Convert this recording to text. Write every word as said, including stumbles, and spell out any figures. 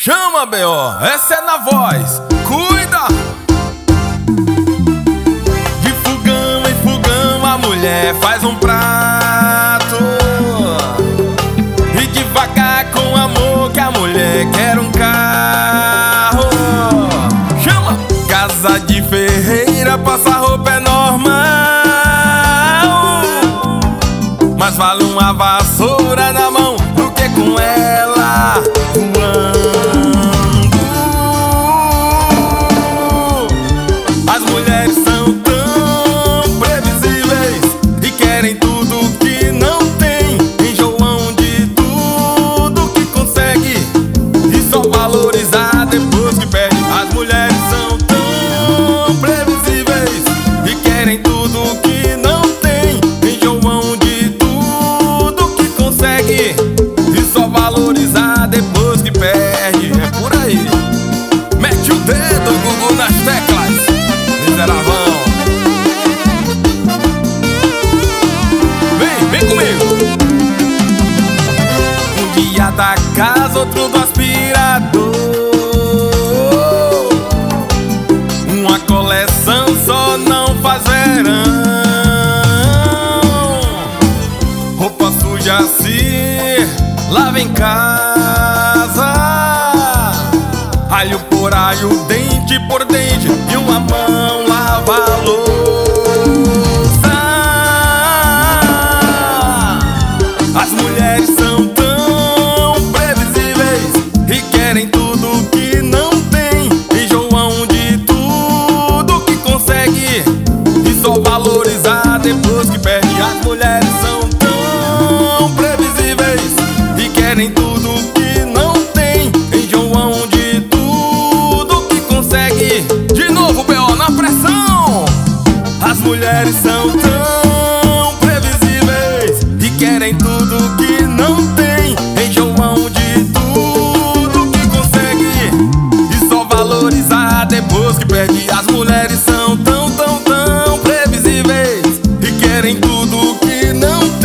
Chama, B O, essa é na voz, cuida! De fogão em fogão a mulher faz um prato, e devagar com amor que a mulher quer um carro. Chama! Casa de ferreira, passar roupa é normal, mas vale uma vassoura na mão do que com ela voando. As mulheres são tão previsíveis e querem tudo que não tem, enjoam de tudo que consegue e só valorizar depois que perde. As mulheres são tão previsíveis e querem tudo que não tem, enjoam de tudo que consegue e só valorizar depois que perde. É por aí. Mete o dedo, Gugu, nas teclas, miseravão. Vem, vem comigo. Um dia da casa, outro do aspirador, uma coleção só não faz verão. Roupa suja se lava em casa, alho por alho, dente por dente, e uma mão lava a louça. As mulheres são tão previsíveis e querem tudo que não tem, enjoam de tudo que consegue e só valorizar depois que perde. As mulheres são tão previsíveis e querem tudo que não tem, enjoam de tudo que consegue. De novo, B O, na pressão. As mulheres são tão previsíveis e querem tudo que não tem, enjoam de tudo que consegue e só valorizar depois que perde. As mulheres são tão, tão, tão previsíveis e querem tudo que não tem,